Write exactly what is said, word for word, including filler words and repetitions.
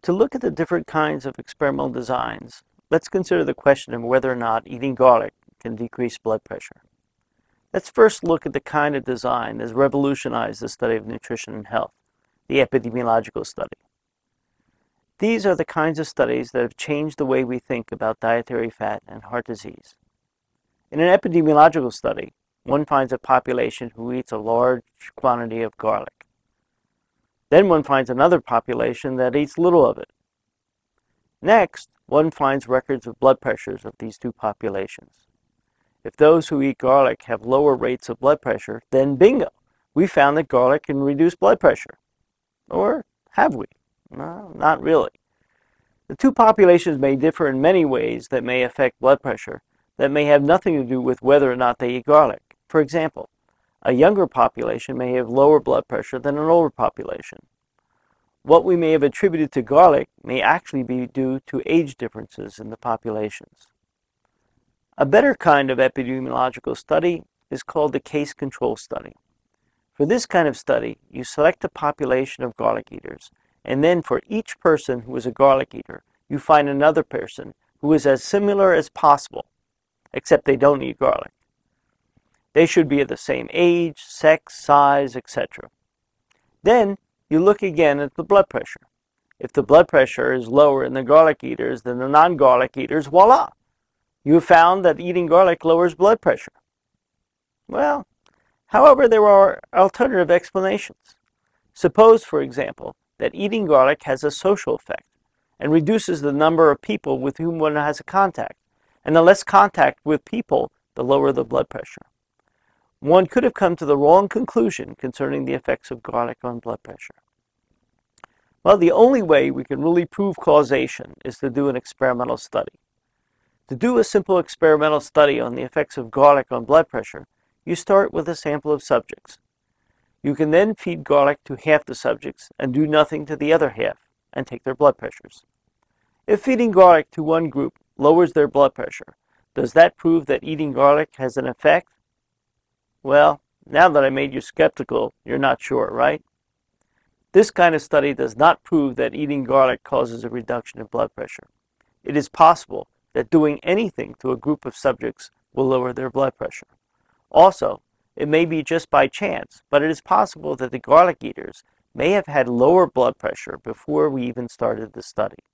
To look at the different kinds of experimental designs, let's consider the question of whether or not eating garlic can decrease blood pressure. Let's first look at the kind of design that has revolutionized the study of nutrition and health, the epidemiological study. These are the kinds of studies that have changed the way we think about dietary fat and heart disease. In an epidemiological study, one finds a population who eats a large quantity of garlic. Then one finds another population that eats little of it. Next, one finds records of blood pressures of these two populations. If those who eat garlic have lower rates of blood pressure, then bingo, we found that garlic can reduce blood pressure. Or have we? No, not really. The two populations may differ in many ways that may affect blood pressure that may have nothing to do with whether or not they eat garlic. For example, a younger population may have lower blood pressure than an older population. What we may have attributed to garlic may actually be due to age differences in the populations. A better kind of epidemiological study is called the case control study. For this kind of study, you select a population of garlic eaters, and then for each person who is a garlic eater, you find another person who is as similar as possible, except they don't eat garlic. They should be of the same age, sex, size, et cetera. Then you look again at the blood pressure. If the blood pressure is lower in the garlic eaters than the non-garlic eaters, voila! You have found that eating garlic lowers blood pressure. Well, however, there are alternative explanations. Suppose, for example, that eating garlic has a social effect and reduces the number of people with whom one has a contact, and the less contact with people, the lower the blood pressure. One could have come to the wrong conclusion concerning the effects of garlic on blood pressure. Well, the only way we can really prove causation is to do an experimental study. To do a simple experimental study on the effects of garlic on blood pressure, you start with a sample of subjects. You can then feed garlic to half the subjects and do nothing to the other half and take their blood pressures. If feeding garlic to one group lowers their blood pressure, does that prove that eating garlic has an effect? Well, now that I made you skeptical, you're not sure, right? This kind of study does not prove that eating garlic causes a reduction in blood pressure. It is possible that doing anything to a group of subjects will lower their blood pressure. Also, it may be just by chance, but it is possible that the garlic eaters may have had lower blood pressure before we even started the study.